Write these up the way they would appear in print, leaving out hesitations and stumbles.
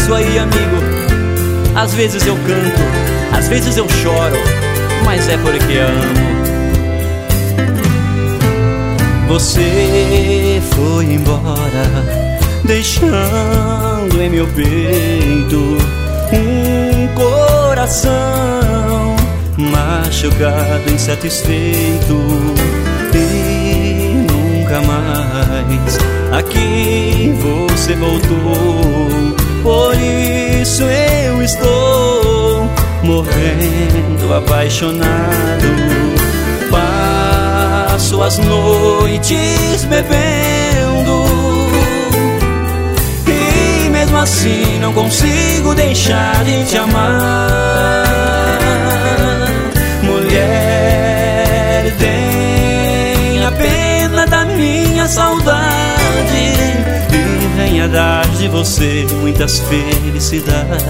isso aí, amigo. Às vezes eu canto, às vezes eu choro, mas é porque amo. Você foi embora, deixando em meu peito um coração machucado, insatisfeito, e nunca mais aqui você voltou. Por isso eu estou morrendo apaixonado. Passo as noites bebendo e mesmo assim não consigo deixar de te amar. Mulher, tenha pena da minha saudade e venha dar de você muitas felicidades.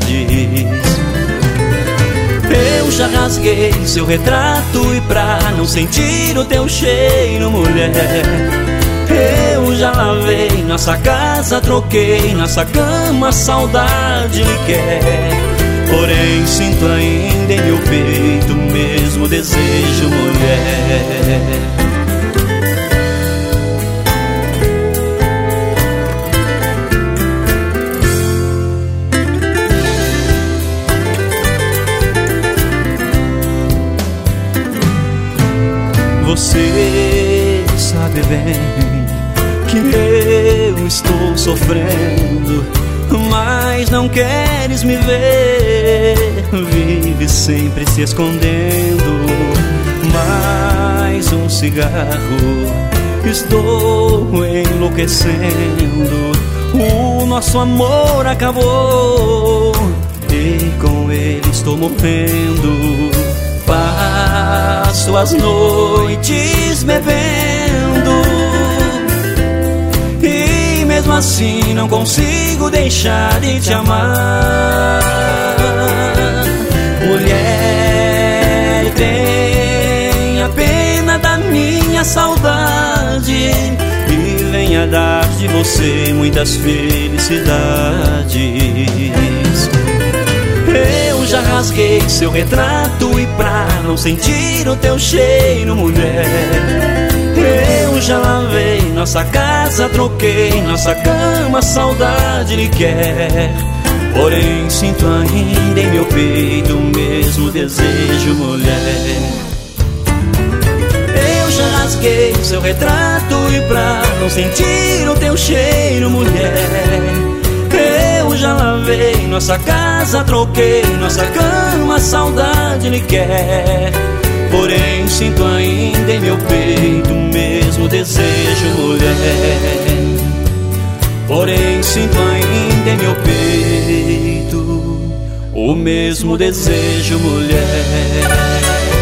Eu já rasguei seu retrato e pra não sentir o teu cheiro, mulher, eu já lavei nossa casa, troquei nossa cama, saudade lhe quer. Porém sinto ainda em meu peito o mesmo desejo, mulher. Você sabe bem que eu estou sofrendo, mas não queres me ver. Vive sempre se escondendo. Mais um cigarro, estou enlouquecendo. O nosso amor acabou e com ele estou morrendo. Passo as noites bebendo e mesmo assim não consigo deixar de te amar. Mulher, tenha pena da minha saudade e venha dar de você muitas felicidades. Eu já rasguei seu retrato e pra não sentir o teu cheiro, mulher, eu já lavei nossa casa, troquei nossa cama, saudade lhe quer. Porém sinto ainda em meu peito o mesmo desejo, mulher. Eu já rasguei seu retrato e pra não sentir o teu cheiro, mulher, eu já lavei nossa casa, troquei nossa cama, saudade lhe quer. Porém sinto ainda em meu peito o mesmo desejo, mulher. Porém sinto ainda em meu peito o mesmo desejo, mulher.